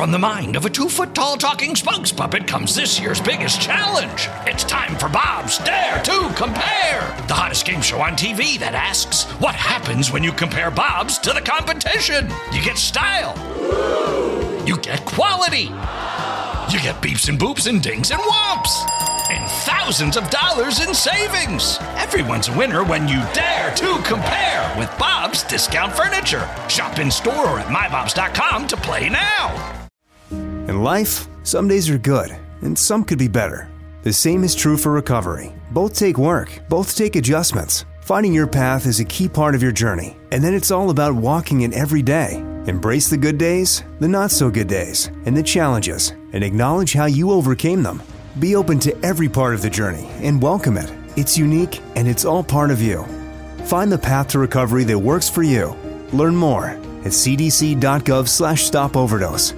From the mind of a 2-foot-tall talking spokes puppet comes this year's biggest challenge. It's time for Bob's Dare to Compare, the hottest game show on TV that asks, what happens when you compare Bob's to the competition? You get style. You get quality. You get beeps and boops and dings and whomps. And thousands of dollars in savings. Everyone's a winner when you dare to compare with Bob's Discount Furniture. Shop in store or at mybobs.com to play now. In life, some days are good, and some could be better. The same is true for recovery. Both take work, both take adjustments. Finding your path is a key part of your journey, and then it's all about walking it every day. Embrace the good days, the not-so-good days, and the challenges, and acknowledge how you overcame them. Be open to every part of the journey and welcome it. It's unique, and it's all part of you. Find the path to recovery that works for you. Learn more at cdc.gov/stopoverdose.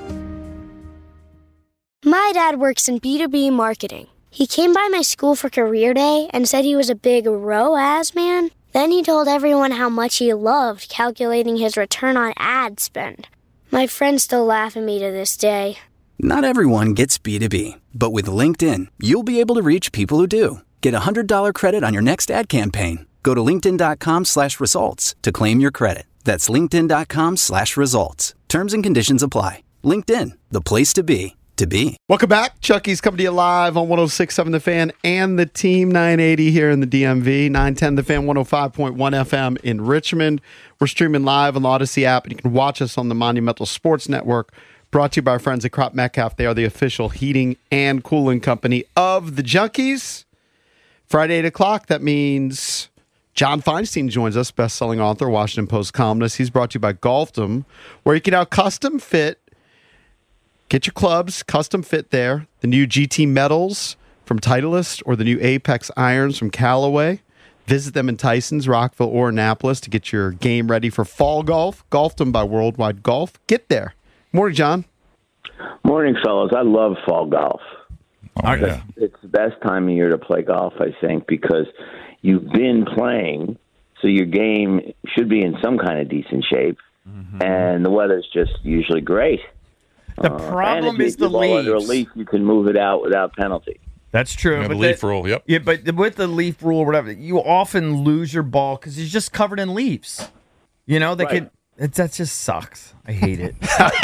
My dad works in B2B marketing. He came by my school for career day and said he was a big ROAS man. Then he told everyone how much he loved calculating his return on ad spend. My friends still laugh at me to this day. Not everyone gets B2B, but with LinkedIn, you'll be able to reach people who do. Get a $100 credit on your next ad campaign. Go to linkedin.com/results to claim your credit. That's linkedin.com/results. Terms and conditions apply. LinkedIn, the place to be. Welcome back. Chucky's coming to you live on 106.7 The Fan and the Team 980 here in the DMV, 910 The Fan, 105.1 FM in Richmond. We're streaming live on the Odyssey app, and you can watch us on the Monumental Sports Network, brought to you by our friends at Crop Metcalf. They are the official heating and cooling company of the Junkies. Friday, 8 o'clock, that means John Feinstein joins us, best-selling author, Washington Post columnist. He's brought to you by Golfdom, where you can now custom fit. Get your clubs, custom fit there. The new GT Metals from Titleist or the new Apex Irons from Callaway. Visit them in Tysons, Rockville, or Annapolis to get your game ready for fall golf. Golfdom by Worldwide Golf. Get there. Morning, John. Morning, fellas. I love fall golf. Oh, yeah. It's the best time of year to play golf, I think, because you've been playing, so your game should be in some kind of decent shape, and the weather's just usually great. The problem is the leaves. Under a leaf, you can move it out without penalty. That's true. But the leaf rule, yep. Yeah, but with the leaf rule or whatever, you often lose your ball because it's just covered in leaves. You know, that just sucks. I hate it.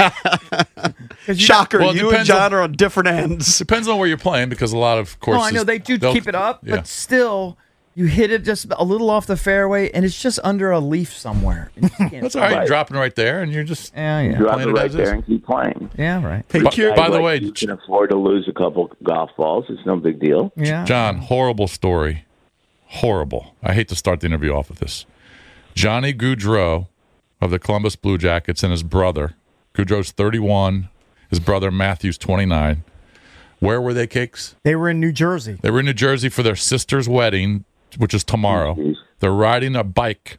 Shocker, well, you and John are on different ends. Depends on where you're playing, because a lot of courses... Oh, I know, they do keep it up, but still... You hit it just a little off the fairway, and it's just under a leaf somewhere. That's all right. You're dropping it right there, and you're just drop it right there and keep playing. Yeah, right. Hey, by the way, you can afford to lose a couple golf balls. It's no big deal. Yeah. John, horrible story. Horrible. I hate to start the interview off with this. Johnny Gaudreau of the Columbus Blue Jackets and his brother. Gaudreau's 31. His brother Matthew's 29. Where were they, Cakes? They were in New Jersey. They were in New Jersey for their sister's wedding, which is tomorrow. They're riding bikes,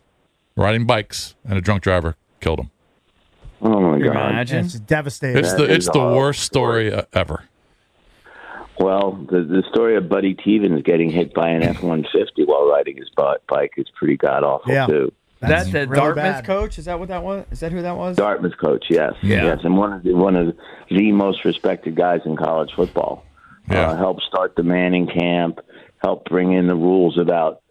and a drunk driver killed them. Oh, my God. Imagine. It's devastating. It's the worst story ever. Well, the story of Buddy Tevens getting hit by an F-150 while riding his bike is pretty god-awful, too. That's the really Dartmouth bad. coach? Is that what that was? Is that who that was? Dartmouth coach, yes. Yeah. Yes, and one of the most respected guys in college football. Yeah. Helped start the Manning camp, helped bring in the rules about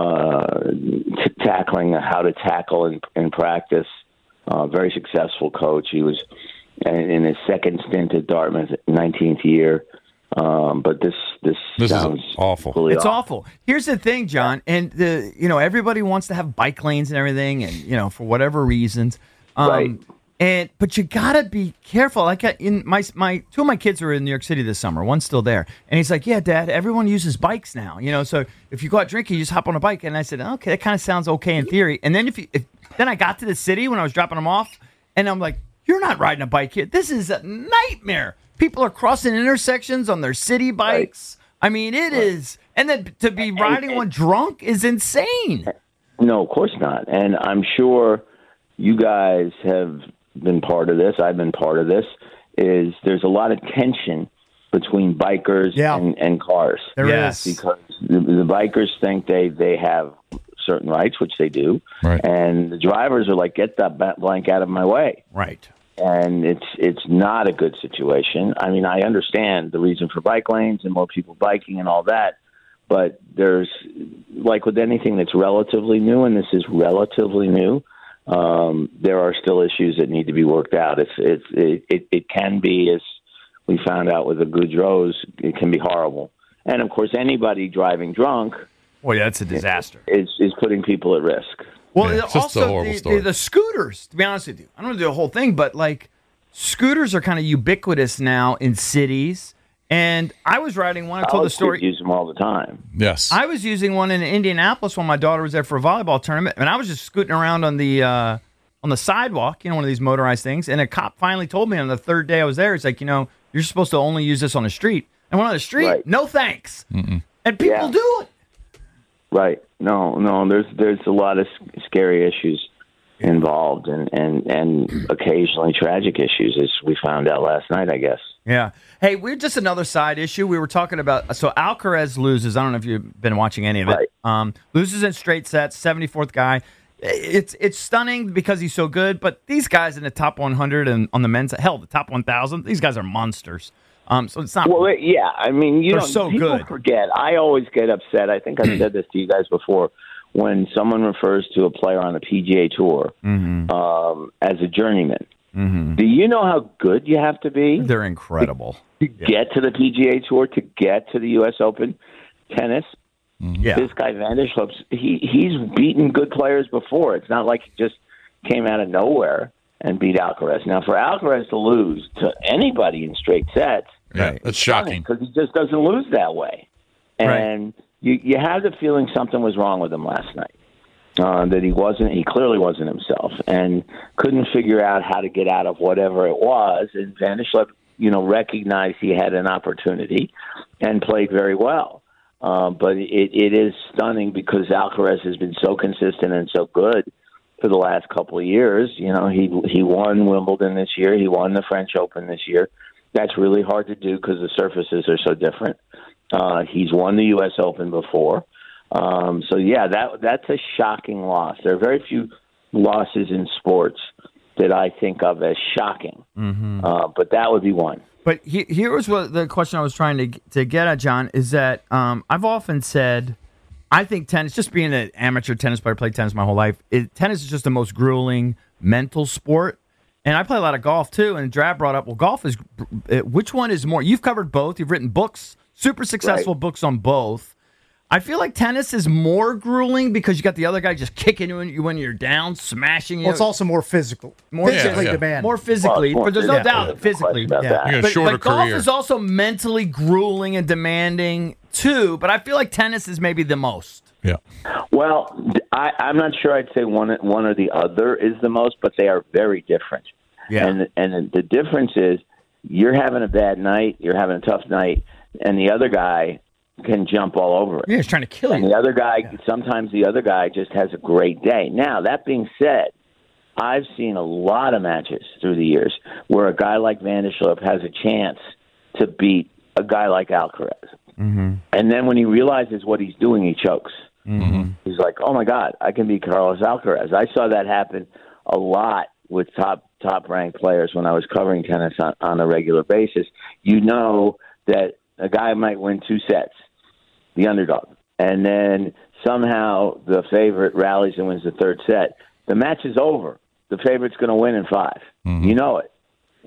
tackling, how to tackle in practice. Very successful coach. He was in his second stint at Dartmouth, 19th year. But this sounds is awful. Really It's awful. Here's the thing, John, and everybody wants to have bike lanes and everything, and for whatever reasons. Right. But you gotta be careful. Like in my two of my kids were in New York City this summer. One's still there, and he's like, "Yeah, Dad, everyone uses bikes now. So if you go out drinking, you just hop on a bike." And I said, "Okay, that kind of sounds okay in theory." And then then I got to the city when I was dropping them off, and I'm like, "You're not riding a bike here. This is a nightmare. People are crossing intersections on their city bikes. Right. I mean, it is, and then to be riding one drunk is insane." No, of course not. And I'm sure you guys have been part of this. I've been part of this. There's a lot of tension between bikers and cars. There is. Because the bikers think they have certain rights, which they do. Right. And the drivers are like, "Get that blank out of my way." Right. And it's not a good situation. I mean, I understand the reason for bike lanes and more people biking and all that, but there's, like with anything that's relatively new, and this is relatively new, there are still issues that need to be worked out. It can be, as we found out with the Goudreaus, it can be horrible. And of course, anybody driving drunk, well, yeah, that's a disaster. Is putting people at risk. Well, it's just a horrible story. The scooters, to be honest with you, I don't want to do the whole thing, but like scooters are kind of ubiquitous now in cities. And I was riding one. I told the story. Use them all the time. Yes. I was using one in Indianapolis when my daughter was there for a volleyball tournament, and I was just scooting around on the sidewalk, one of these motorized things. And a cop finally told me on the third day I was there, he's like, you're supposed to only use this on the street. And when on the street, right. No thanks. Mm-mm. And people do it. Right. No. There's a lot of scary issues involved, and occasionally tragic issues, as we found out last night, I guess. Yeah. Hey, we're just another side issue. We were talking about, so Alcaraz loses. I don't know if you've been watching any of it. Right. Loses in straight sets, 74th guy. It's stunning because he's so good, but these guys in the top 100 and on the men's, hell, the top 1,000, these guys are monsters. So it's not. Well, yeah. I mean, they're so people good. Forget. I always get upset. I think I've said this to you guys before. When someone refers to a player on the PGA Tour as a journeyman, do you know how good you have to be? They're incredible. To get to the PGA Tour, to get to the U.S. Open tennis. Yeah. This guy Van der Sloot, he's beaten good players before. It's not like he just came out of nowhere and beat Alcaraz. Now, for Alcaraz to lose to anybody in straight sets, yeah, that's shocking because he just doesn't lose that way. And you have the feeling something was wrong with him last night. That he clearly wasn't himself, and couldn't figure out how to get out of whatever it was. And Van der Sloot, recognized he had an opportunity and played very well. But it is stunning because Alcaraz has been so consistent and so good for the last couple of years. He won Wimbledon this year. He won the French Open this year. That's really hard to do because the surfaces are so different. He's won the U.S. Open before. That's a shocking loss. There are very few losses in sports that I think of as shocking, but that would be one. But here was what the question I was trying to get at, John, is that I've often said I think tennis, just being an amateur tennis player, played tennis my whole life, tennis is just the most grueling mental sport. And I play a lot of golf, too, and Drab brought up, well, golf is, which one is more? You've covered both. You've written books, super successful books on both. I feel like tennis is more grueling because you got the other guy just kicking you when you're down, smashing you. Well, it's also more physical. More physically demanding. More physically, but there's no doubt physically. You got a shorter but golf career. is also mentally grueling and demanding, too. But I feel like tennis is maybe the most. Yeah. Well, I'm not sure I'd say one or the other is the most, but they are very different. Yeah. And the difference is you're having a bad night, you're having a tough night, and the other guy can jump all over it. Yeah, he's trying to kill you. And the other guy, sometimes the other guy just has a great day. Now, that being said, I've seen a lot of matches through the years where a guy like Van der Sloot has a chance to beat a guy like Alcaraz. Mm-hmm. And then when he realizes what he's doing, he chokes. Mm-hmm. He's like, oh, my God, I can beat Carlos Alcaraz. I saw that happen a lot with top-ranked players when I was covering tennis on a regular basis. You know that a guy might win 2 sets, the underdog, and then somehow the favorite rallies and wins the third set. The match is over. The favorite's going to win in 5. Mm-hmm. You know it.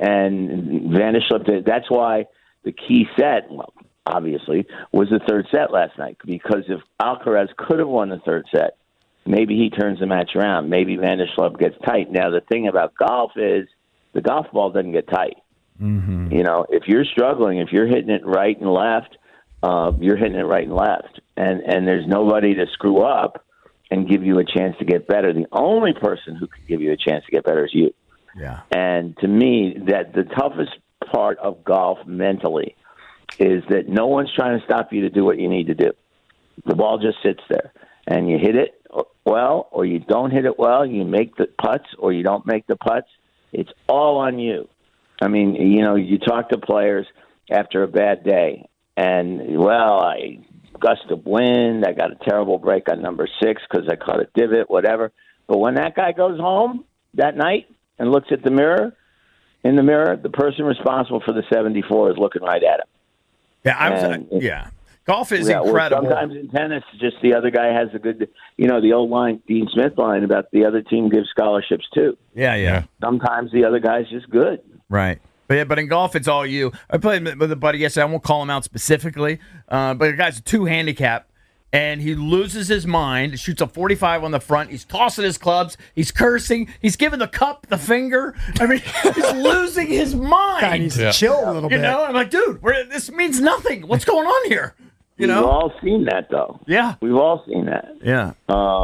And Van der Sloot, that's why the key set, well, obviously, was the third set last night, because if Alcaraz could have won the third set, maybe he turns the match around. Maybe Van der Sloot gets tight. Now, the thing about golf is the golf ball doesn't get tight. Mm-hmm. If you're struggling, if you're hitting it right and left, you're hitting it right and left. And there's nobody to screw up and give you a chance to get better. The only person who can give you a chance to get better is you. Yeah. And to me, that the toughest part of golf mentally is that no one's trying to stop you to do what you need to do. The ball just sits there, and you hit it well or you don't hit it well. You make the putts or you don't make the putts. It's all on you. I mean, you talk to players after a bad day, and, well, I gust of wind, I got a terrible break on number 6 because I caught a divot, whatever. But when that guy goes home that night and looks at the mirror, in the mirror, the person responsible for the 74 is looking right at him. Yeah, Golf is incredible. Sometimes in tennis, just the other guy has a good, the old line, Dean Smith line about the other team gives scholarships too. Yeah. Sometimes the other guy's just good. Right. But in golf, it's all you. I played with a buddy yesterday. I won't call him out specifically, but the guy's a 2 handicap, and he loses his mind, shoots a 45 on the front. He's tossing his clubs. He's cursing. He's giving the cup the finger. I mean, he's losing his mind. God, he's chill a little bit. I'm like, dude, this means nothing. What's going on here? We've all seen that, though. Yeah. We've all seen that. Yeah.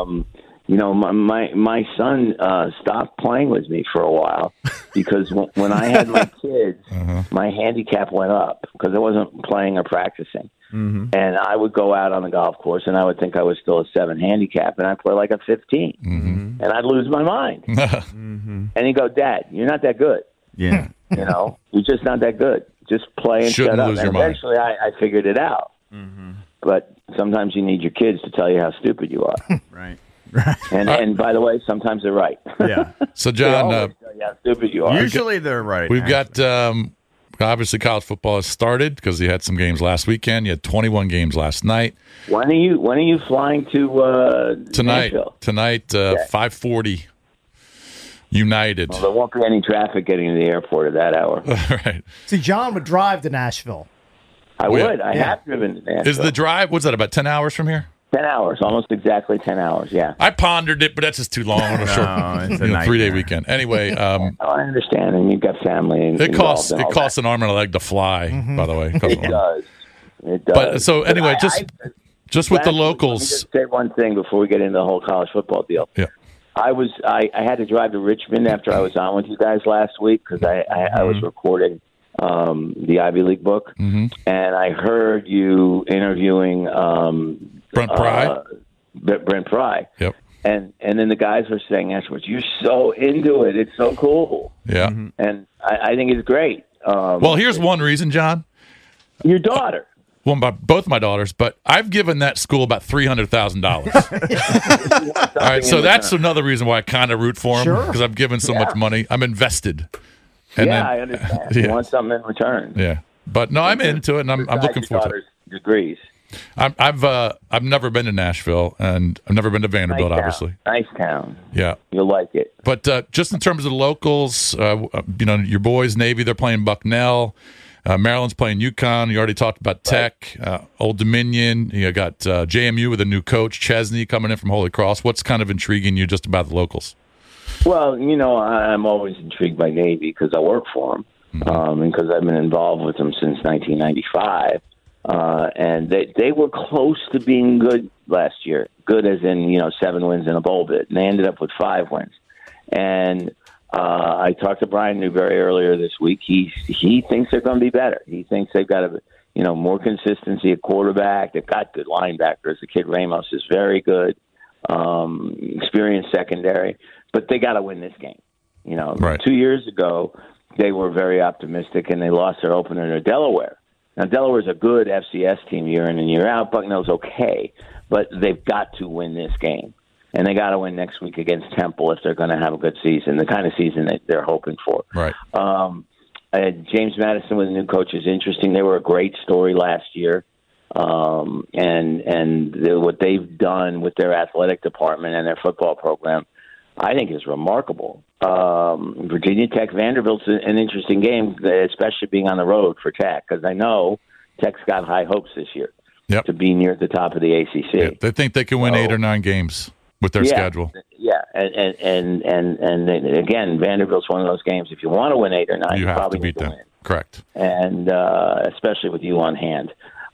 My son stopped playing with me for a while because when I had my kids, my handicap went up because I wasn't playing or practicing. Mm-hmm. And I would go out on the golf course, and I would think I was still a 7 handicap, and I'd play like a 15. Mm-hmm. And I'd lose my mind. Mm-hmm. And he'd go, Dad, you're not that good. Yeah. You're just not that good. Just play and Shouldn't shut up. lose And your eventually I figured it out. Mm-hmm. But sometimes you need your kids to tell you how stupid you are. Right. And by the way, sometimes they're right. Yeah. So, John, tell you how stupid you are. Usually they're right. We've got obviously college football has started because you had some games last weekend. You had 21 games last night. When are you flying to tonight? Nashville? Tonight, 5:40. United. Well, there won't be any traffic getting to the airport at that hour. Right. See, John would drive to Nashville. I would. I have driven to Nashville. Is the drive? What's that? About 10 hours from here? 10 hours, almost exactly 10 hours, yeah. I pondered it, but that's just too long on a short, it's a 3-day weekend. Anyway, I understand, and you've got family. And it costs an arm and a leg to fly. By the way, it does. It does. But so anyway, just with the locals. Let me just say one thing before we get into the whole college football deal. Yeah. I had to drive to Richmond after I was on with you guys last week because I was recording the Ivy League book, and I heard you interviewing Brent Pry. Brent Pry. Yep. And then the guys were saying afterwards, "You're so into it. It's so cool." Yeah. And I think it's great. Well, here's one reason, John. Your daughter. Well, both my daughters, but I've given that school about $300,000. All right, so that's another reason why I kind of root for them because I've given so much money. I'm invested. And I understand. You want something in return. Yeah, but no, I'm into it, and I'm looking forward to it. Degrees. I've never been to Nashville, and I've never been to Vanderbilt, obviously. Nice town. Yeah, you'll like it. But just in terms of the locals, your boys, Navy, they're playing Bucknell. Maryland's playing UConn. You already talked about Tech, Old Dominion. You got JMU with a new coach, Chesney, coming in from Holy Cross. What's kind of intriguing you just about the locals? Well, I'm always intrigued by Navy because I work for them and because I've been involved with them since 1995. And they were close to being good last year. Good as in, 7 wins and a bowl bid. And they ended up with 5 wins. And I talked to Brian Newberry earlier this week. He thinks they're going to be better. He thinks they've got more consistency at quarterback. They've got good linebackers. The kid Ramos is very good, experienced secondary. But they got to win this game. Right. 2 years ago, they were very optimistic, and they lost their opener to Delaware. Now, Delaware's a good FCS team year in and year out. Bucknell's okay, but they've got to win this game. And they got to win next week against Temple if they're going to have a good season, the kind of season that they're hoping for. Right. James Madison with a new coach is interesting. They were a great story last year. What they've done with their athletic department and their football program, I think is remarkable. Virginia Tech, Vanderbilt's an interesting game, especially being on the road for Tech, because I know Tech's got high hopes this year to be near the top of the ACC. Yeah, they think they can win 8 or 9 games with their schedule. Yeah, and again, Vanderbilt's one of those games. If you want to win 8 or 9, you have probably to beat them. Win. Correct. And especially with you on hand.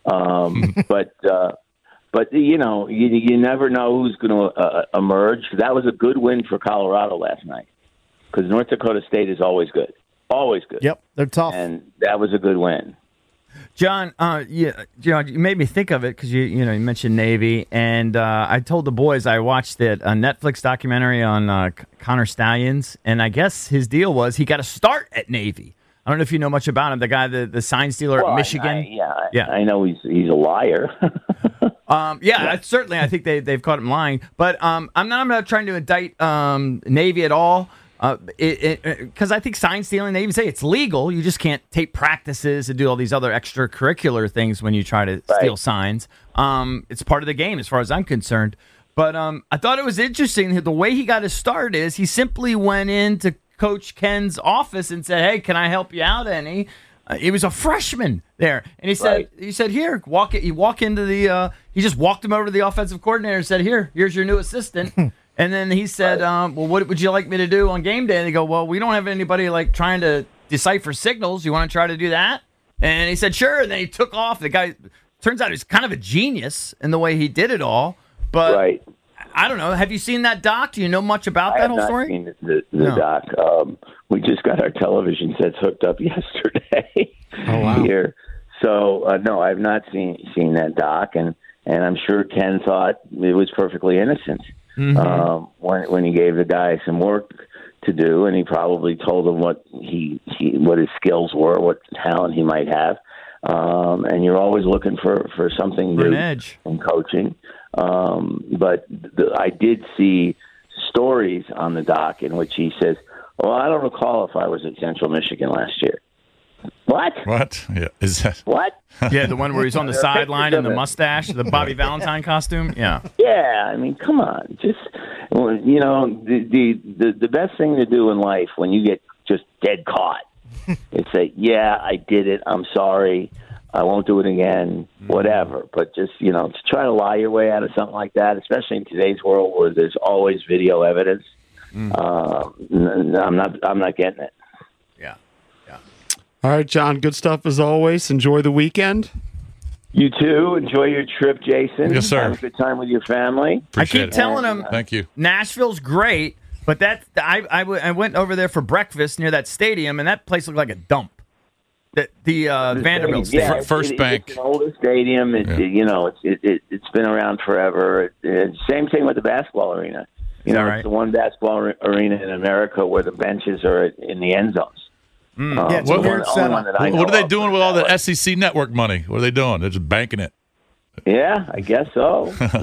But you never know who's going to emerge. That was a good win for Colorado last night because North Dakota State is always good. Always good. Yep, they're tough. And that was a good win. John, you made me think of it because you mentioned Navy, and I told the boys I watched a Netflix documentary on Connor Stallions, and I guess his deal was he got a start at Navy. I don't know if you know much about him, the guy, the sign stealer at Michigan. I know he's a liar. Certainly, I think they've caught him lying. But I'm not trying to indict Navy at all. Because I think sign stealing, they even say it's legal. You just can't tape practices and do all these other extracurricular things when you try to steal signs. It's part of the game as far as I'm concerned. But I thought it was interesting. The way he got his start is he simply went into Coach Ken's office and said, "Hey, can I help you out any?" He was a freshman there, and he said, "Here, walk it." You walk into the. He just walked him over to the offensive coordinator and said, "Here's your new assistant." And then he said, "Well, what would you like me to do on game day?" And they go, "Well, we don't have anybody like trying to decipher signals. You want to try to do that?" And he said, "Sure." And then he took off. The guy turns out he's kind of a genius in the way he did it all. But I don't know. Have you seen that doc? Do you know much about that whole story? I have not seen the doc. We just got our television sets hooked up yesterday here. So, no, I've not seen that doc. And I'm sure Ken thought it was perfectly innocent when he gave the guy some work to do. And he probably told him what his skills were, what talent he might have. And you're always looking for something new in coaching. But I did see stories on the doc in which he says, "Well, I don't recall if I was at Central Michigan last year." What? Yeah. Is that what? Yeah, the one where he's on the sideline in the mustache, the Bobby Valentine costume. Yeah. Yeah, I mean, come on. Just the best thing to do in life when you get just dead caught is say, "Yeah, I did it. I'm sorry. I won't do it again," whatever. But just, to try to lie your way out of something like that, especially in today's world where there's always video evidence, I'm not getting it. Yeah. All right, John, good stuff as always. Enjoy the weekend. You too. Enjoy your trip, Jason. Yes, sir. Have a good time with your family. Appreciate I keep telling him, thank you. Nashville's great, but I went over there for breakfast near that stadium, and that place looked like a dump. The Vanderbilt Stadium. First Bank. It's an older stadium. It's been around forever. Same thing with the basketball arena. It's the one basketball arena in America where the benches are in the end zones. It's a weird setup. What are they doing with all the SEC network money? What are they doing? They're just banking it. Yeah, I guess so. It's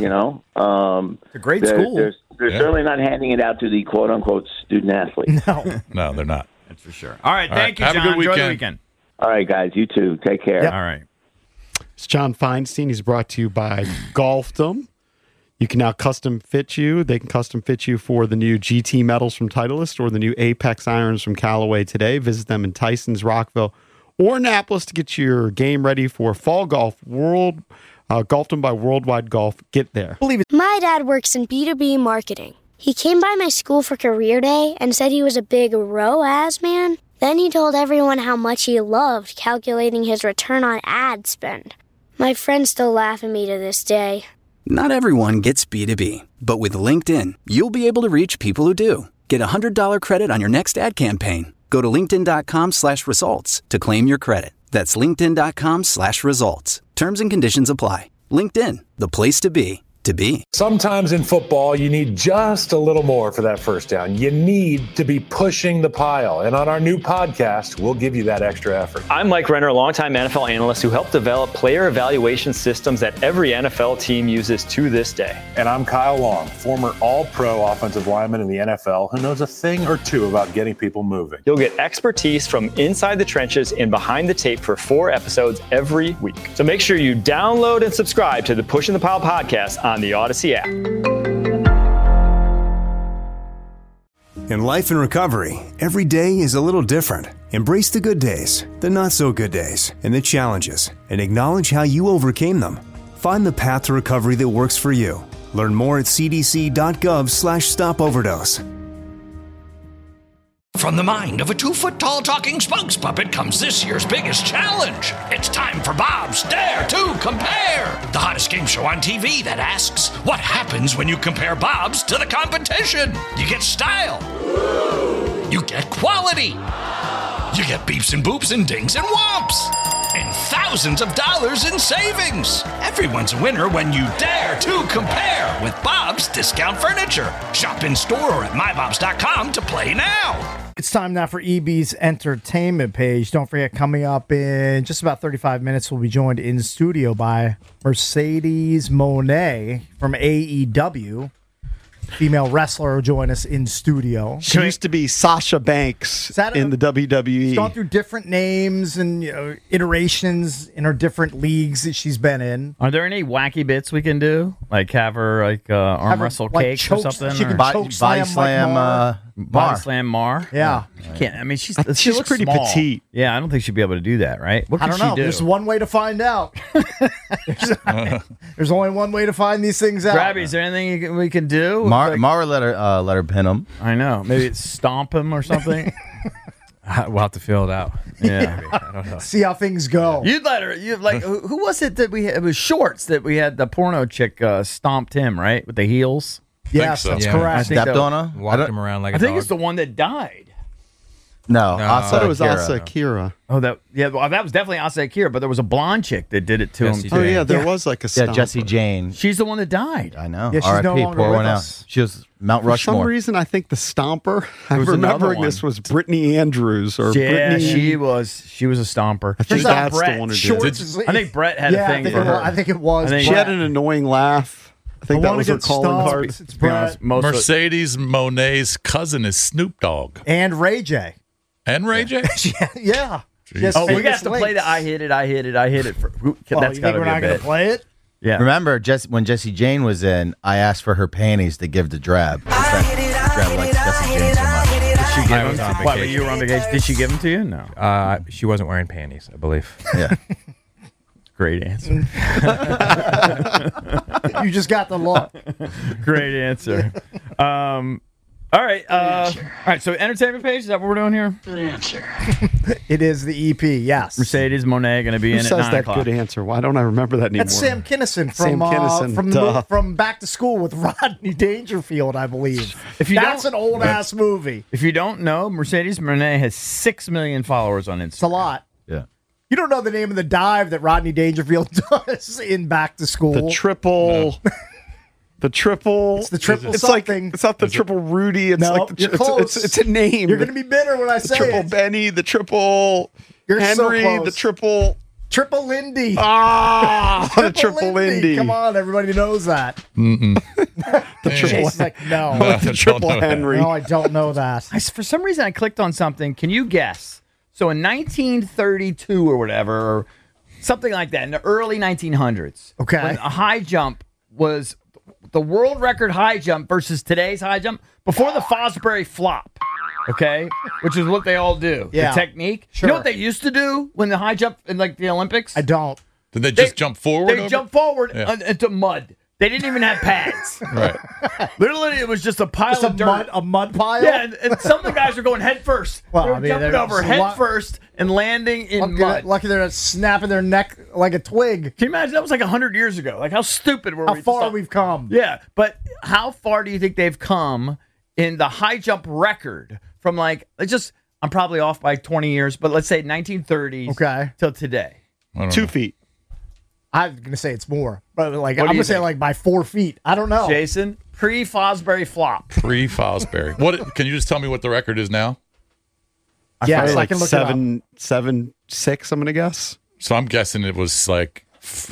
a great school. They're certainly not handing it out to the quote-unquote student athlete. No, they're not. That's for sure. All right, thank you, Have John. a good weekend. Enjoy the weekend. All right, guys. You too. Take care. Yep. All right. It's John Feinstein. He's brought to you by Golfdom. You can now custom fit you. They can custom fit you for the new GT metals from Titleist or the new Apex irons from Callaway today. Visit them in Tysons, Rockville, or Annapolis to get your game ready for fall golf. Golfdom by Worldwide Golf. Get there. My dad works in B2B marketing. He came by my school for career day and said he was a big ROAS man. Then he told everyone how much he loved calculating his return on ad spend. My friends still laugh at me to this day. Not everyone gets B2B, but with LinkedIn, you'll be able to reach people who do. Get a $100 credit on your next ad campaign. Go to linkedin.com/results to claim your credit. That's linkedin.com/results. Terms and conditions apply. LinkedIn, the place to be. Sometimes in football, you need just a little more for that first down. You need to be pushing the pile. And on our new podcast, we'll give you that extra effort. I'm Mike Renner, a longtime NFL analyst who helped develop player evaluation systems that every NFL team uses to this day. And I'm Kyle Long, former all-pro offensive lineman in the NFL who knows a thing or two about getting people moving. You'll get expertise from inside the trenches and behind the tape for 4 episodes every week. So make sure you download and subscribe to the Pushing the Pile podcast on the Odyssey app. In life and recovery, every day is a little different. Embrace the good days, the not so good days, and the challenges, and acknowledge how you overcame them. Find the path to recovery that works for you. Learn more at cdc.gov/stopoverdose. From the mind of a 2-foot-tall talking spokes puppet comes this year's biggest challenge. It's time for Bob's Dare to Compare, the hottest game show on TV that asks, what happens when you compare Bob's to the competition? You get style. You get quality. You get beeps and boops and dings and whomps. And thousands of dollars in savings. Everyone's a winner when you dare to compare with Bob's Discount Furniture. Shop in store or at mybobs.com to play now. It's time now for EB's entertainment page. Don't forget, coming up in just about 35 minutes, we'll be joined in studio by Mercedes Moné from AEW. female wrestler, will join us in studio. She used to be Sasha Banks in the WWE. She's gone through different names and iterations in her different leagues that she's been in. Are there any wacky bits we can do? Like have her arm wrestle Cakes or something? She can choke body slam Body slam Mar? Yeah. She can't. I mean, she she's looks pretty small. petite. Yeah, I don't think she'd be able to do that, right? What I could don't she know. do? There's one way to find out. There's only one way to find these things out. Grabby, is there anything we can do? Mara let her pin him. I know. Maybe it's stomp him or something. We'll have to fill it out. Yeah. I don't know. See how things go. You'd let her. You like who was it that we had? It was Shorts that we had the porno chick stomped him right with the heels. Yes, that's correct. Stepped on her. Walked him around like a I think dog. it's the one that died. No, I thought it was Akira. Asa Akira. Oh, that was definitely Asa Akira, but there was a blonde chick that did it to him. Oh yeah, there was like a stomper. Jessie Jane. She's the one that died. I know. Yeah, she's no R.I.P. longer Pour with one out. us. She was Mount For some Rushmore. reason, I think the stomper. I'm was another remembering one. this was Brittany Andrews or Yeah, Brittany. she was a stomper. I think She's not that's Brett. the one who did Shorts it. is- I think Brett had a thing for her. I think it was. I think- She Brett. had an annoying laugh. I think The that one was her against calling Stomp. card. It's To be honest, Brett most of- Mercedes Monet's cousin is Snoop Dogg. and Ray J. And Ray J? Yeah. Jeez. Yes, Oh, we famous got to play the I hit it. For, Oh, that's you got think to we're be a not going bit. to play it? Yeah. Remember, when Jessie Jane was in, I asked for her panties to give to Drab. Drab likes Jessie Jane so much. Did she give I them was to on you? Why, vacation. you were on vacation? Did she give them to you? No. She wasn't wearing panties, I believe. Yeah. Great answer. You just got the look. Great answer. All right. All right. So, entertainment page. Is that what we're doing here? It is the EP, yes. Mercedes Monet going to be Who in at says 9 that o'clock. good answer? Why don't I remember that anymore? That's Sam Kinison Sam Kinison, duh. from Back to School with Rodney Dangerfield, I believe. That's an old ass movie. If you don't know, Mercedes Monet has 6 million followers on Instagram. It's a lot. Yeah. You don't know the name of the dive that Rodney Dangerfield does in Back to School. The triple. The triple. It's the triple It's something. like it's not the triple Rudy. It's No, like the you're close. it's a name. You're going to be bitter when I the say triple it. Benny, the triple You're so Henry, close. the triple Triple Lindy. the triple Lindy. Come on, everybody knows that. The triple Jason's like, no. the triple Henry. No, I don't know that. For some reason, I clicked on something. Can you guess? So in 1932 or whatever, or something like that, in the early 1900s, Okay. when a high jump was the world record high jump versus today's high jump, before the Fosbury flop, okay, which is what they all do, Yeah. the technique. Sure. You know what they used to do when the high jump in like the Olympics? I don't. Did they just jump forward? They jump forward Yeah. into mud. They didn't even have pads. Right. Literally, it was just a pile Just of dirt. a mud pile? Yeah, and some of the guys were going head first. Well, they were I mean, jumping they're over just head first and landing in mud. Lucky they're not snapping their neck like a twig. Can you imagine? That was like 100 years ago. Like, how stupid were we? How to far stop- we've come. Yeah, but how far do you think they've come in the high jump record from like, I'm probably off by 20 years, but let's say 1930s Okay. till today. 2 feet. I'm going to say it's more. But like What I'm do going you to say think? like by 4 feet. I don't know. Jason, pre-Fosbury flop. Pre-Fosbury. What? Can you just tell me what the record is now? Yes, Probably I like can look 7'6", I'm gonna guess. So I'm guessing it was like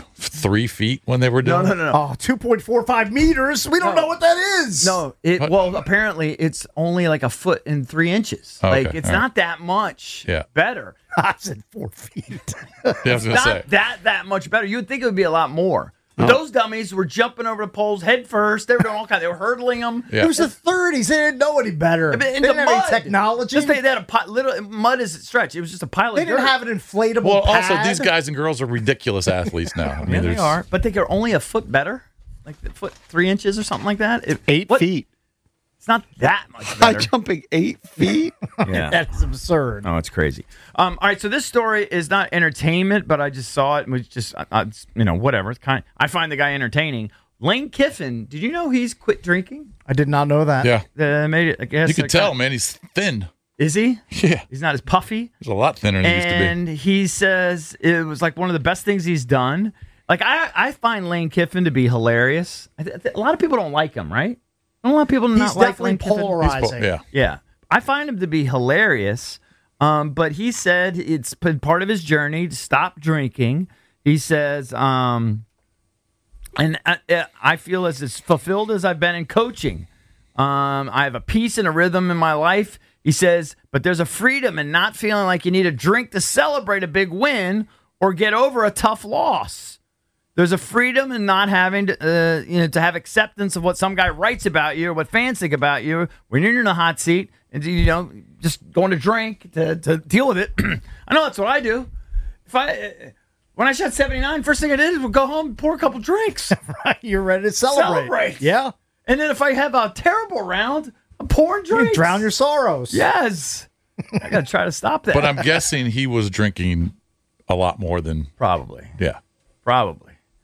3 feet when they were doing it. No. Oh, 2.45 meters. We don't know what that is. No, well, apparently it's only like 1 foot and 3 inches. Oh, like okay, it's all right. not that much Yeah. better. I said 4 feet. Yeah, I was gonna say. Not that much better. You would think it would be a lot more. But those dummies were jumping over the poles head first. They were doing all kinds. They were hurdling them. Yeah. It was the 30s. They didn't know any better. But They in didn't the have any mud. technology. Just they had little mud as it stretched. It was just a pile They of didn't dirt. have an inflatable Well, also pad. these guys and girls are ridiculous athletes now. I mean, Yeah, they there's- are. But they are only 1 foot better, like a foot 3 inches or something like that. 8 feet. It's not that much High better. jumping 8 feet. Yeah. That's absurd. Oh, it's crazy. All right, so this story is not entertainment, but I just saw it and was just, it's, whatever. It's I find the guy entertaining. Lane Kiffin, did you know he's quit drinking? I did not know that. Yeah. Made it, I guess. You can tell, man. He's thin. Is he? Yeah. He's not as puffy. He's a lot thinner than he used to be. And he says it was like one of the best things he's done. Like, I find Lane Kiffin to be hilarious. A lot of people don't like him, right? A lot of people He's not like definitely Lane Kiffin. polarizing. Yeah. Yeah. I find him to be hilarious. But he said it's been part of his journey to stop drinking. He says, and I feel as fulfilled as I've been in coaching. I have a peace and a rhythm in my life. He says, but there's a freedom in not feeling like you need a drink to celebrate a big win or get over a tough loss. There's a freedom in not having to have acceptance of what some guy writes about you or what fans think about you when you're in the hot seat and, just going to drink to deal with it. I know that's what I do. When I shot 79, first thing I did was go home and pour a couple drinks. Right, you're ready to celebrate. Yeah. And then if I have a terrible round, I'm pouring drinks. You drown your sorrows. Yes. I got to try to stop that. But I'm guessing he was drinking a lot more than... Probably. Yeah. Probably.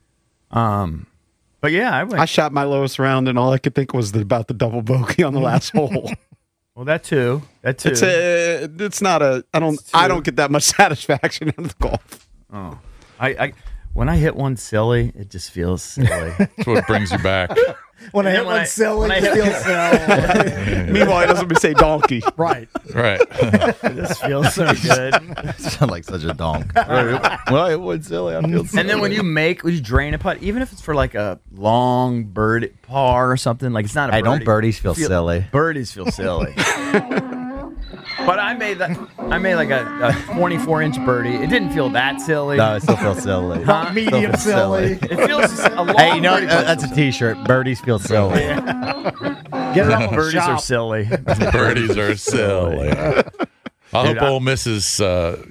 But yeah, I shot my lowest round, and all I could think was about the double bogey on the last hole. Well, that too. It's not a. I don't get that much satisfaction out of the golf. Oh, I when I hit one silly, it just feels silly. That's what brings you back. When I hit one silly, it feels silly. Meanwhile, it doesn't say donkey. Right. It just feels so good. Sound like such a donk. Well, I hit one silly. I feel silly. And then when you drain a putt, even if it's for like a long bird par or something, like it's not a birdie. Don't birdies feel silly? Birdies feel silly. But I made like a 24-inch birdie. It didn't feel that silly. No, it still feels silly. Medium silly. It feels a long. Hey, that's a T-shirt. Birdies feel silly. Get it on the Birdies shop. are silly. Birdies are silly. I hope Ole Miss is kind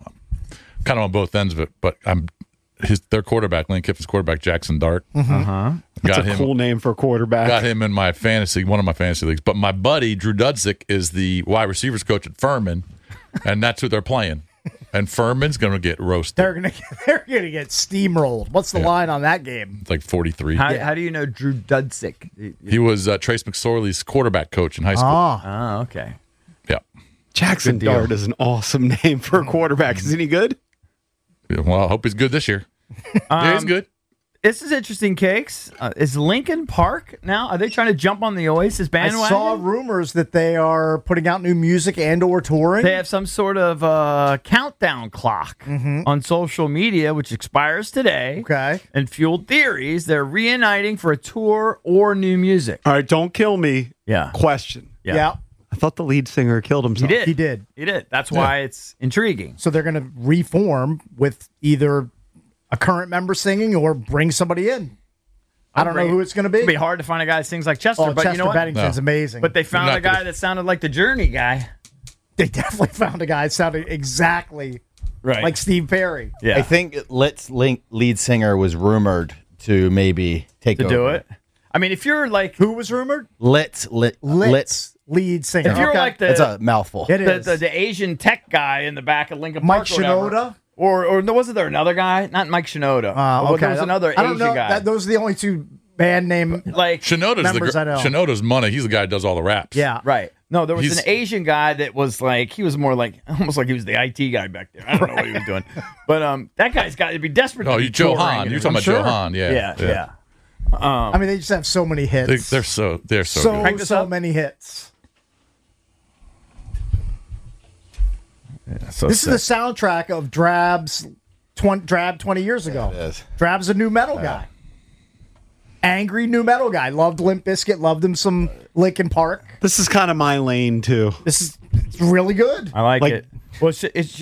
of on both ends of it, but their quarterback, Lane Kiffin's quarterback, Jackson Dart. That's a cool name for a quarterback. Got him in one of my fantasy leagues. But my buddy, Drew Dudzik, is the wide receivers coach at Furman, and that's who they're playing. And Furman's going to get roasted. They're gonna get steamrolled. What's the line on that game? It's like 43. How do you know Drew Dudzik? He was Trace McSorley's quarterback coach in high school. Oh, okay. Yeah. Jackson Dart is an awesome name for a quarterback. Isn't he good? Well, I hope he's good this year. Yeah, he's good. This is interesting, Cakes. Is Lincoln Park now? Are they trying to jump on the Oasis bandwagon? I saw rumors that they are putting out new music and/or touring. They have some sort of countdown clock on social media, which expires today. Okay. And fueled theories. They're reuniting for a tour or new music. All right, don't kill me. Yeah. Question. Yeah. I thought the lead singer killed himself. He did. That's why it's intriguing. So they're going to reform with either a current member singing or bring somebody in. I don't know who it's going to be. It'll be hard to find a guy that sings like Chester, but Chester you know what? Bennington's amazing. But they found a guy that sounded like the Journey guy. They definitely found a guy that sounded exactly like Steve Perry. Yeah. I think Lit's lead singer was rumored to maybe take over. Do it. I mean, if you're like... Who was rumored? Lit's lead singer. If you're like the... It's a mouthful. It is. The Asian tech guy in the back of Lincoln Mike Park. Shinoda? Or wasn't there another guy? Not Mike Shinoda. Okay. There was another Asian guy. Those are the only two band name members I know. Shinoda's money. He's the guy that does all the raps. Yeah. Right. No, there was an Asian guy that was like, he was more like, almost like he was the IT guy back there. I don't know what he was doing. But that guy's got to be desperate to be Joe touring. Hahn. You're talking about Joe Hahn. Yeah. I mean, they just have so many hits. They're so good. So many hits. Yeah, this is the soundtrack of Drab 20 years ago. It is. Drab's a new metal guy. Angry new metal guy. Loved Limp Bizkit. Loved him some Linkin Park. This is kind of my lane too. It's really good. I like it. Well, it's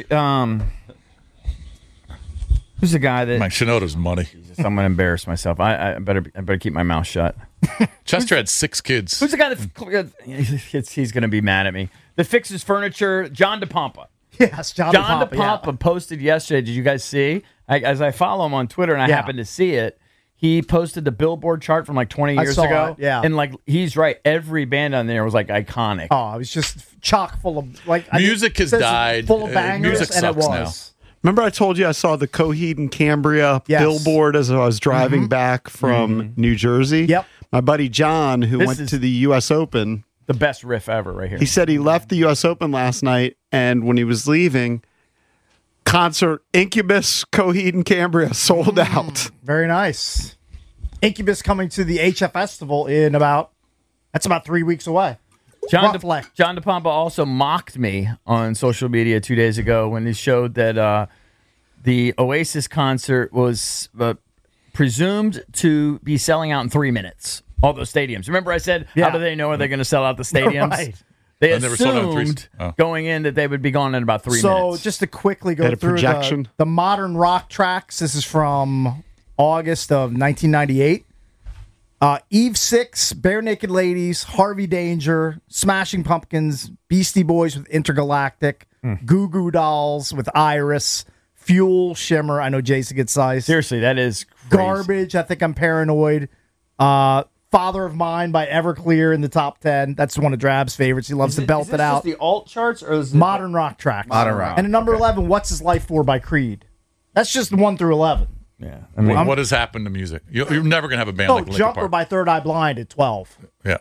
who's the guy that... Mike Shinoda's money. Jesus, I'm going to embarrass myself. I better keep my mouth shut. Chester had 6 kids. Who's the guy that... He's going to be mad at me. That fixes furniture. John DePompa. Yes, John DePompa posted yesterday. Did you guys see? As I follow him on Twitter and I happened to see it, he posted the Billboard chart from like 20 years ago. Yeah. And like, he's right. Every band on there was like iconic. Oh, it was just chock full of like... Music has died. Full of bangers, music and it sucks was. now. Remember I told you I saw the Coheed and Cambria billboard as I was driving back from New Jersey? Yep. My buddy John, who went to the U.S. Open... The best riff ever right here. He said he left the U.S. Open last night, and when he was leaving, concert Incubus, Coheed and Cambria sold out. Very nice. Incubus coming to the HF Festival in about 3 weeks away. John DePompa also mocked me on social media 2 days ago when he showed that the Oasis concert was presumed to be selling out in 3 minutes. all those stadiums. Remember I said, how do they know are they going to sell out the stadiums? Right. They And they were sold out in assumed oh. going in that they would be gone in about 3 minutes. So just to quickly go through the modern rock tracks, this is from August of 1998. Eve 6, Bare Naked Ladies, Harvey Danger, Smashing Pumpkins, Beastie Boys with Intergalactic, Goo Goo Dolls with Iris, Fuel, Shimmer. I know Jason gets sized. Seriously, that is crazy. Garbage, I Think I'm Paranoid. Father of Mine by Everclear in the top 10. That's one of Drab's favorites. He loves to belt it out. Is this the alt charts or is it Modern rock tracks. Modern rock. And at number 11, What's His Life For by Creed. That's just 1 through 11. Yeah. I mean, what has happened to music? You're never going to have a band like Linkin Jumper Park. by Third Eye Blind at 12. Yeah.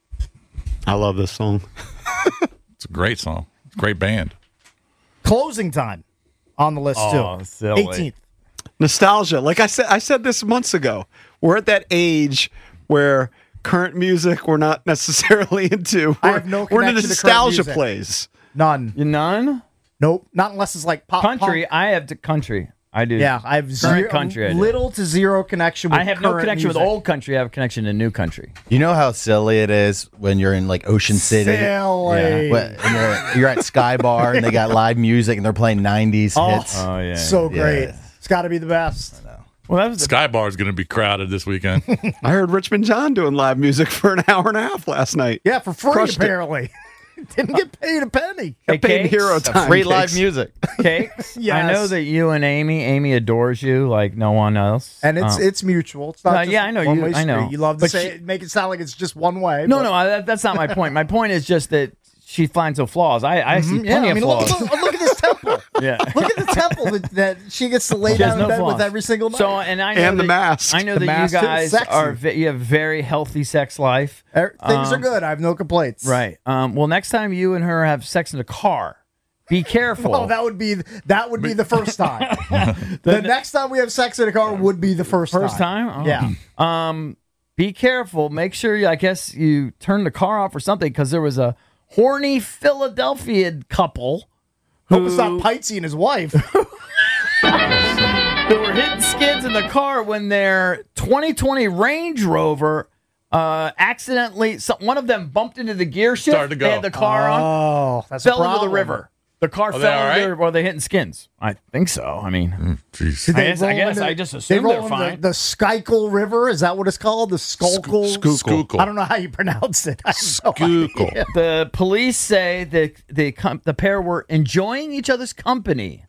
I love this song. It's a great song. It's a great band. Closing Time on the list, too. Silly. 18th. Nostalgia. Like I said this months ago. We're at that age where current music we're not necessarily into. I have no We're in the connection to current nostalgia music. plays. None. None? Nope. Not unless it's like pop Country. punk. I have to country. I do. Yeah, I have Current country. I do. little to zero connection with I have no current connection music. with old country. I have a connection to new country. You know how silly it is when you're in like Ocean City? Silly. And you're at Sky Bar and they got live music and they're playing 90s hits. Oh, yeah. So Yeah. great. It's got to be the best. Well, that was Sky Bar is going to be crowded this weekend. I heard Richmond John doing live music for an hour and a half last night. Yeah, for free, Crushed it. apparently. Didn't get paid a penny. Got paid hero time. Free live Cakes. music. Cakes. Yes. I know that you and Amy adores you like no one else. And it's mutual. It's not just yeah, I know one-way you. I know. street. You love to But say it, make it sound like it's just one way. No, but- no, that's not my point. My point is just that she finds no flaws. I see plenty of look, flaws. look at this temple. Yeah. Look at the temple that she gets to lay She has down in no bed flaws. with every single night. So, and I know And the that, mask. I know The that you mask, too. guys Sexy. you have very healthy sex life. Things are good. I have no complaints. Right. Well, next time you and her have sex in a car, be careful. Oh, that would be the first time. The next time we have sex in a car would be the first time. Oh. Yeah. Be careful. Make sure I guess you turn the car off or something because there was a horny Philadelphia couple. Hope it's not Pitesy and his wife. Who were hitting skids in the car when their 2020 Range Rover accidentally, one of them bumped into the gear shift. Started to go. They had the car on. Oh, that's fell a into the problem. river. The car they fell all into right? Were they hitting skins? I think so. I mean, Jeez. Did they I roll guess into- I just they assumed roll they're into fine. The Schuylkill River, is that what it's called? The Schuylkill? Schuylkill. I don't know how you pronounce it. I have no Schuylkill. idea. The police say that the pair were enjoying each other's company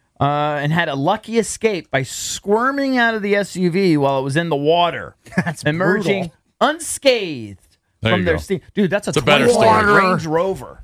and had a lucky escape by squirming out of the SUV while it was in the water, That's emerging brutal. unscathed There from you their go. steam. Dude, that's It's a better 2020 story. Range Rover.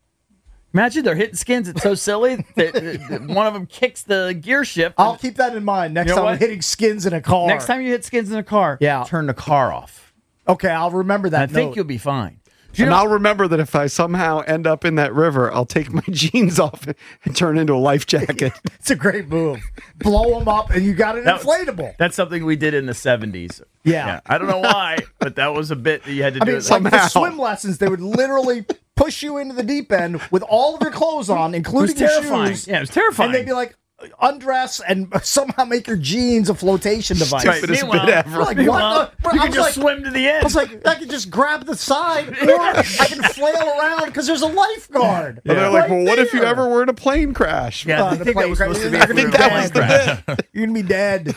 Imagine they're hitting skins. It's so silly that one of them kicks the gear shift. I'll keep that in mind next You know time I'm what? hitting skins in a car. Next time you hit skins in a car, turn the car off. Okay, I'll remember that. I think note. you'll be fine. And I'll remember that if I somehow end up in that river, I'll take my jeans off and turn into a life jacket. It's a great move. Blow them up, and you got an That was- inflatable. That's something we did in the 70s. Yeah. I don't know why, but that was a bit that you had to I do. mean, it like somehow. for swim lessons, they would literally push you into the deep end with all of your clothes on, It was including your terrifying. shoes. Yeah, it was terrifying. And they'd be like, undress and somehow make your jeans a flotation device. Stupidest Meanwhile- bit ever. We're like, Meanwhile, what? you I can was just like- swim to the end. I was like, I can just grab the side, or I can flail around because there's a lifeguard. And they're like, right well, what if you there. ever were in a plane crash? Yeah, I the think that plane was supposed to be. crash. if I we think were that plane was the crash. You're going to be dead.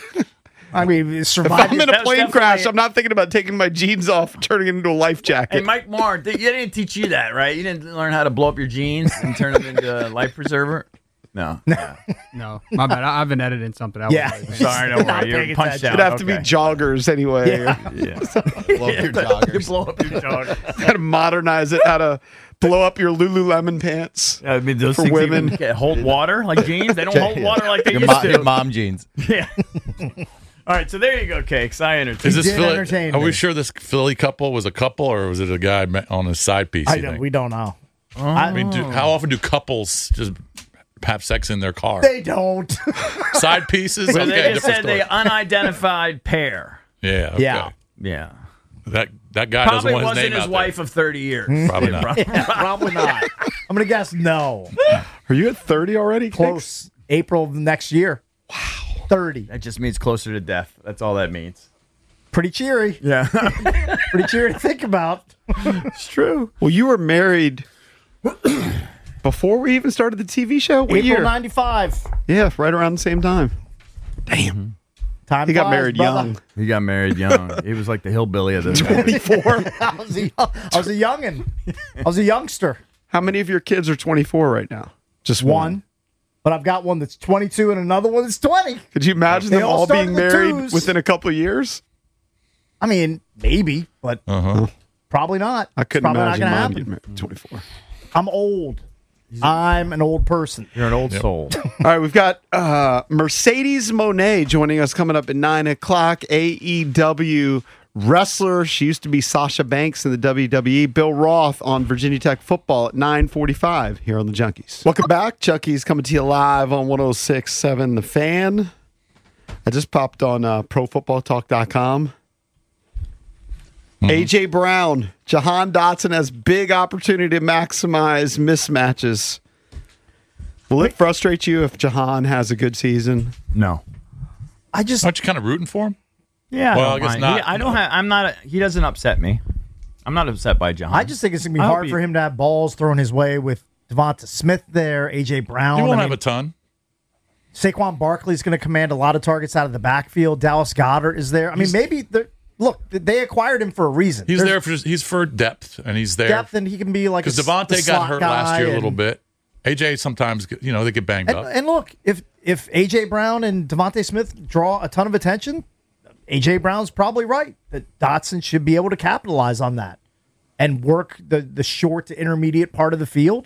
I mean, If surviving. I'm in a That's plane definitely- crash, I'm not thinking about taking my jeans off and turning it into a life Hey, jacket. Mike Marr, you didn't teach you that, right? You didn't learn how to blow up your jeans and turn them into a life preserver? No. No, my bad. I've been editing something. Yeah. Sorry, don't Not worry. You're paying punched attention. out. It'd have to be Okay. joggers anyway. Yeah. Blow up your joggers. Blow up your joggers. How to modernize it, how to blow up your Lululemon pants. I mean, those For things women. even can't hold water like jeans. They don't hold water like they Your, used to. your mom jeans. Yeah. All right, so there you go, Cakes. I entertained. Is this did Philly? entertain Are me. we sure this Philly couple was a couple, or was it a guy on his side piece? you think? We don't know. I mean, how often do couples just have sex in their car? They don't. Side pieces? Well, Okay, they just different said story. the unidentified pair. Yeah. Okay. Yeah. Yeah. That guy Probably doesn't want his wasn't name his out wife of 30 years. Probably not. Probably not. I'm going to guess no. Are you at 30 already? Close. April of next year. Wow. 30. That just means closer to death. That's all that means. Pretty cheery. Yeah. Pretty cheery to think about. It's true. Well, you were married before we even started the TV show? What April year? 95. Yeah, right around the same time. Damn. Time He got flies, married brother. young. He got married young. He was like the hillbilly of the 24. I was a youngin'. I was a youngster. How many of your kids are 24 right now? Just One. But I've got one that's 22 and another one that's 20. Could you imagine They them all all start being in the married twos. within a couple of years? I mean, maybe, but probably not. I couldn't Probably imagine not mine gonna getting happen. married at 24. I'm old. I'm an old person. You're an old soul. All right, we've got Mercedes Moné joining us coming up at 9 o'clock. AEW wrestler. She used to be Sasha Banks in the WWE. Bill Roth on Virginia Tech football at 9:45 here on the Junkies. Welcome back. Chucky's coming to you live on 106.7 The Fan. I just popped on ProFootballTalk.com. A.J. Brown, Jahan Dotson has big opportunity to maximize mismatches. Will it frustrate you if Jahan has a good season? No. I just Aren't you kind of rooting for him? Yeah. Well, I guess not. I don't have. I'm not. He doesn't upset me. I'm not upset by John. I just think it's going to be I hope hard he- for him to have balls thrown his way with Devonta Smith there, A.J. Brown. He won't I have mean, a ton. Saquon Barkley's going to command a lot of targets out of the backfield. Dallas Goedert is there. I mean, maybe look, they acquired him for a reason. He's There's there for he's for depth, and he's there depth, and he can be like because the Devontae got slot hurt guy last year a little and- bit. AJ sometimes, they get banged up. And look, if A.J. Brown and Devontae Smith draw a ton of attention, A.J. Brown's probably right that Dotson should be able to capitalize on that and work the short to intermediate part of the field.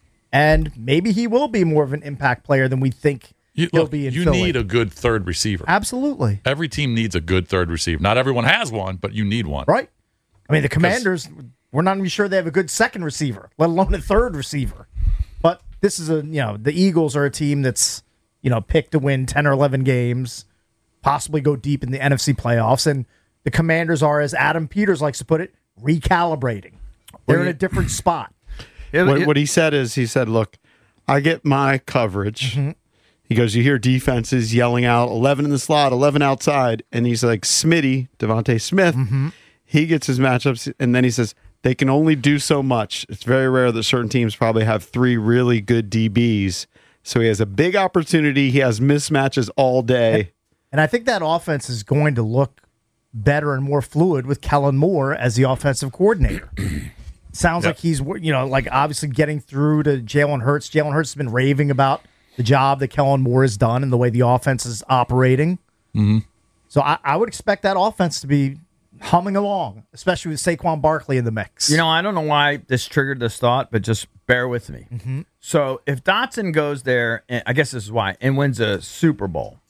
And maybe he will be more of an impact player than we think he'll be in you Philly. need a good third receiver. Absolutely. Every team needs a good third receiver. Not everyone has one, but you need one. Right. I mean, the Commanders, we're not even sure they have a good second receiver, let alone a third receiver. But this is the Eagles are a team that's, picked to win 10 or 11 games, possibly go deep in the NFC playoffs. And the Commanders are, as Adam Peters likes to put it, recalibrating. They're in a different spot. What he said is, look, I get my coverage. Mm-hmm. He goes, you hear defenses yelling out 11 in the slot, 11 outside. And he's like, Smitty, Devontae Smith, he gets his matchups. And then he says, they can only do so much. It's very rare that certain teams probably have 3 really good DBs. So he has a big opportunity. He has mismatches all day. And I think that offense is going to look better and more fluid with Kellen Moore as the offensive coordinator. Sounds like he's, obviously getting through to Jalen Hurts. Jalen Hurts has been raving about the job that Kellen Moore has done and the way the offense is operating. Mm-hmm. So I would expect that offense to be humming along, especially with Saquon Barkley in the mix. I don't know why this triggered this thought, but just bear with me. Mm-hmm. So if Dotson goes there, and I guess this is why, and wins a Super Bowl,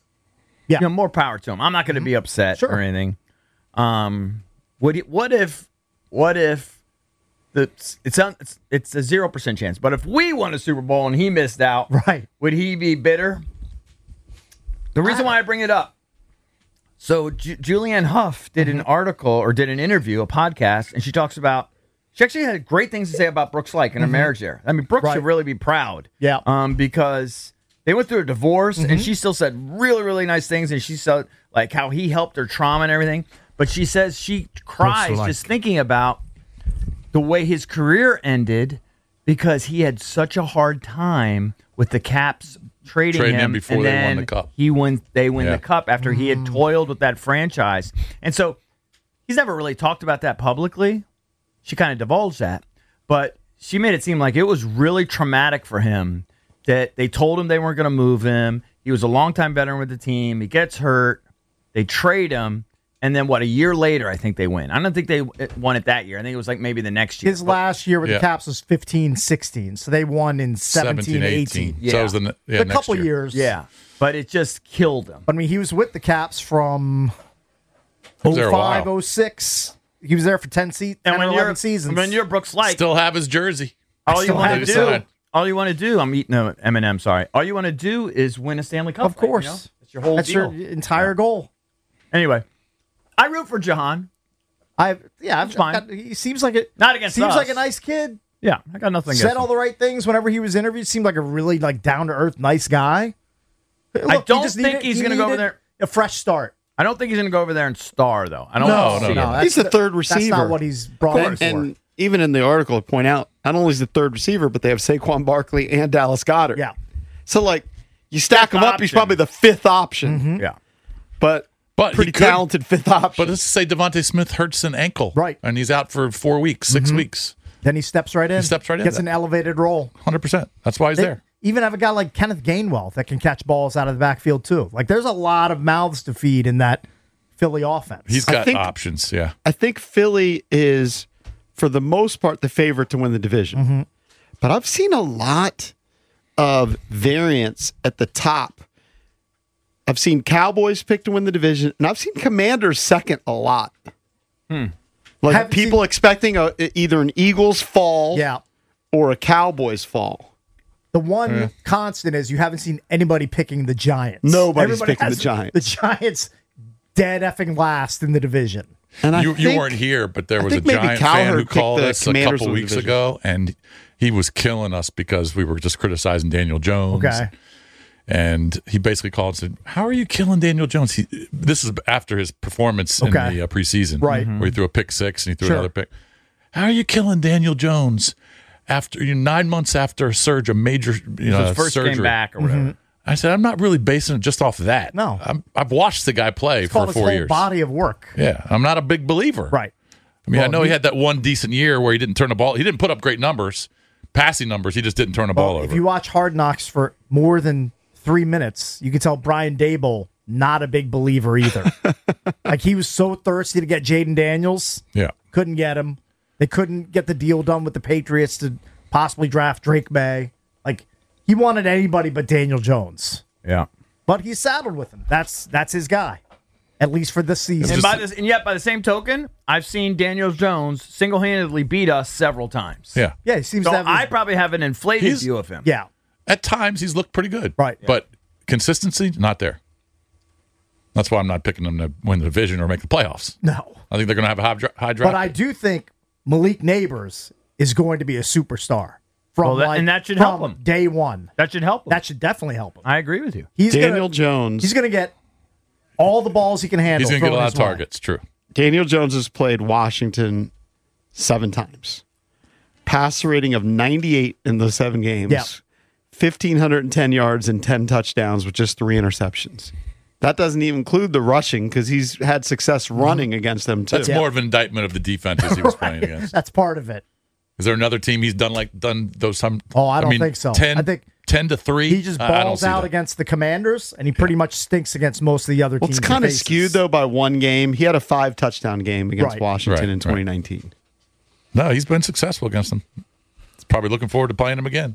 more power to him. I'm not going to be upset or anything. What if it's a 0% chance? But if we won a Super Bowl and he missed out, would he be bitter? The reason why I bring it up. So Julianne Hough did an article or did an interview, a podcast, and she talks about. She actually had great things to say about Brooks Laich and her marriage there. I mean, Brooks should really be proud. Yeah. Because they went through a divorce, and she still said really, really nice things, and she said like how he helped her trauma and everything. But she says she cries just thinking about the way his career ended because he had such a hard time with the Caps trading him before and they then won the cup. They win the cup after he had toiled with that franchise. And so he's never really talked about that publicly. She kind of divulged that. But she made it seem like it was really traumatic for him that they told him they weren't going to move him. He was a longtime veteran with the team. He gets hurt. They trade him. And then, a year later, I think they win. I don't think they won it that year. I think it was like maybe the next year. His last year with the Caps was 15-16, so they won in 17-18. Yeah. So it was a next couple year. years. Yeah, but it just killed him. But, I mean, he was with the Caps from He was there a while. 05, 06. He was there for 10 or 11 seasons. When you're Brooks Laich, Still have his jersey. all you want to do, decide. I'm eating an M&M, sorry. All you want to do is win a Stanley Cup. Of course. Right? That's your whole That's deal. your entire goal. Anyway, I root for Jahan. He seems like it. Not against Seems us. like a nice kid. Yeah, I got nothing against Said him. all the right things whenever he was interviewed. Seemed like a really down to earth, nice guy. Look, I don't he just think he's going to go over there. A fresh start. I don't think he's going to go over there and star, though. I don't see it. He's the third receiver. That's not what he's brought in for. And even in the article, I point out, not only is the third receiver, but they have Saquon Barkley and Dallas Goedert. Yeah. So, like, you stack him up, he's probably the fifth option. Mm-hmm. Yeah. But pretty talented fifth option. But let's say Devontae Smith hurts an ankle. Right. And he's out for 4 weeks, 6 weeks. Then he steps right in. Gets an elevated role. 100%. That's why he's there. Even have a guy like Kenneth Gainwell that can catch balls out of the backfield, too. Like, there's a lot of mouths to feed in that Philly offense. He's got options, yeah. I think Philly is, for the most part, the favorite to win the division. Mm-hmm. But I've seen a lot of variance at the top. I've seen Cowboys pick to win the division, and I've seen Commanders second a lot. Like people expecting either an Eagles fall or a Cowboys fall. The one constant is you haven't seen anybody picking the Giants. Nobody's picking the Giants. The Giants dead effing last in the division. And you weren't here, but there was a Giant fan who called us a couple weeks ago, and he was killing us because we were just criticizing Daniel Jones. Okay. And he basically called and said, "How are you killing Daniel Jones?" This is after his performance in the preseason, right? Where he threw a pick six and he threw another pick. How are you killing Daniel Jones after 9 months after a major his first surgery? Game back or whatever. I said, I'm not really basing it just off that. No, I've watched the guy play for 4 years. Body of work. Yeah, I'm not a big believer. Right. I mean, I know he had that one decent year where he didn't turn the ball. He didn't put up great numbers, passing numbers. He just didn't turn the ball over. If you watch Hard Knocks for more than 3 minutes, you can tell Brian Daboll not a big believer either. Like, he was so thirsty to get Jaden Daniels. Yeah. Couldn't get him. They couldn't get the deal done with the Patriots to possibly draft Drake May. Like, he wanted anybody but Daniel Jones. Yeah. But he's saddled with him. That's his guy, at least for this season. And yet, by the same token, I've seen Daniel Jones single-handedly beat us several times. Yeah. Yeah, he seems to have I probably have an inflated view of him. Yeah. At times, he's looked pretty good. Right. But consistency, not there. That's why I'm not picking them to win the division or make the playoffs. No. I think they're going to have a high draft. But I do think Malik Neighbors is going to be a superstar. And that should help him. Day one. That should help him. That should definitely help him. I agree with you. Daniel Jones. He's going to get all the balls he can handle. He's going to get a lot of targets, true. Daniel Jones has played Washington 7 times. Passer rating of 98 in those 7 games. Yeah. 1,510 yards and 10 touchdowns with just 3 interceptions. That doesn't even include the rushing because he's had success running against them, too. That's more of an indictment of the defenses he was playing against. That's part of it. Is there another team he's done those time? Oh, I don't think so. 10, I think 10-3. He just balls out against the Commanders, and he pretty much stinks against most of the other teams. It's kind of skewed, though, by one game. He had a 5-touchdown game against Washington in 2019. Right. No, he's been successful against them. He's probably looking forward to playing him again.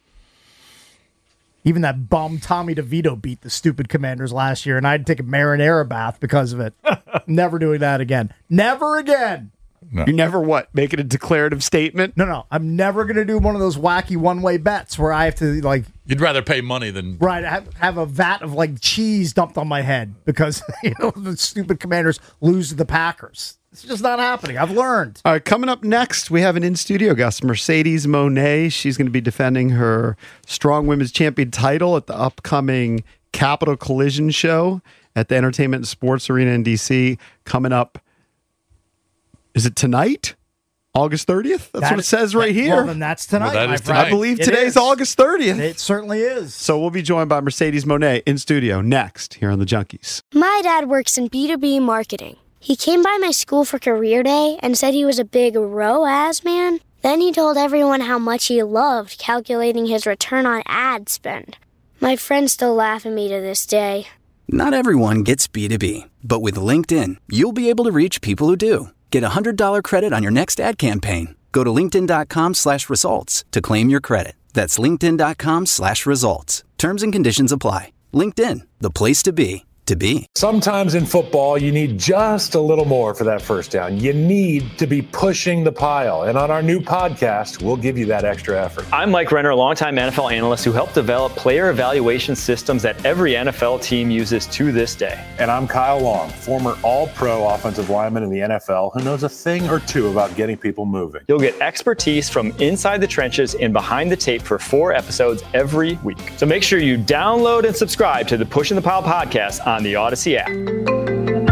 Even that bum Tommy DeVito beat the stupid Commanders last year, and I'd take a marinara bath because of it. Never doing that again. Never again. No. You never make it a declarative statement? No. I'm never going to do one of those wacky one-way bets where I have to, You'd rather pay money than... Right, have a vat of, cheese dumped on my head because, the stupid Commanders lose to the Packers. It's just not happening. I've learned. All right, coming up next, we have an in-studio guest, Mercedes Moné. She's going to be defending her Strong Women's Champion title at the upcoming Capital Collision show at the Entertainment and Sports Arena in D.C. coming up. Is it tonight? August 30th? That's what it says right here. Well, then that's tonight. Well, that is tonight. I believe today's August 30th. It certainly is. So we'll be joined by Mercedes Moné in studio next here on The Junkies. My dad works in B2B marketing. He came by my school for career day and said he was a big ROAS man. Then he told everyone how much he loved calculating his return on ad spend. My friends still laugh at me to this day. Not everyone gets B2B, but with LinkedIn, you'll be able to reach people who do. Get a $100 credit on your next ad campaign. Go to linkedin.com/results to claim your credit. That's linkedin.com/results. Terms and conditions apply. LinkedIn, the place to be. Sometimes in football, you need just a little more for that first down. You need to be pushing the pile. And on our new podcast, we'll give you that extra effort. I'm Mike Renner, a longtime NFL analyst who helped develop player evaluation systems that every NFL team uses to this day. And I'm Kyle Long, former all-pro offensive lineman in the NFL who knows a thing or two about getting people moving. You'll get expertise from inside the trenches and behind the tape for 4 episodes every week. So make sure you download and subscribe to the Pushing the Pile podcast on the Odyssey app.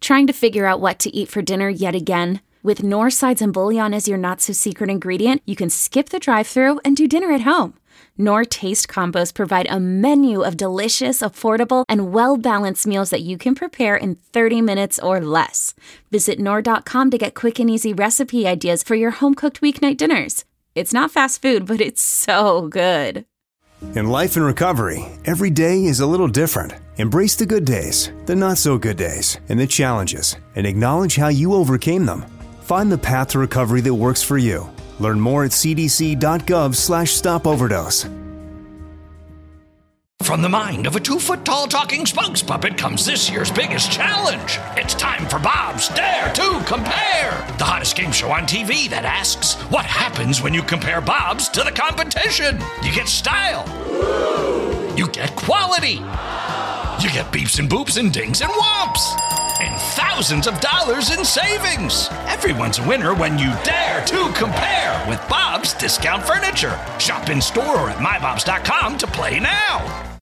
Trying to figure out what to eat for dinner yet again? With Knorr sides and bouillon as your not-so-secret ingredient, you can skip the drive-thru and do dinner at home. Knorr Taste Combos provide a menu of delicious, affordable, and well-balanced meals that you can prepare in 30 minutes or less. Visit Knorr.com to get quick and easy recipe ideas for your home-cooked weeknight dinners. It's not fast food, but it's so good. In life and recovery, every day is a little different. Embrace the good days, the not-so-good days, and the challenges, and acknowledge how you overcame them. Find the path to recovery that works for you. Learn more at cdc.gov/stopoverdose. From the mind of a 2-foot-tall talking spokes puppet comes this year's biggest challenge. It's time for Bob's Dare to Compare, the hottest game show on TV that asks, what happens when you compare Bob's to the competition? You get style. You get quality. You get beeps and boops and dings and whomps. And thousands of dollars in savings. Everyone's a winner when you dare to compare with Bob's Discount Furniture. Shop in store or at mybobs.com to play now.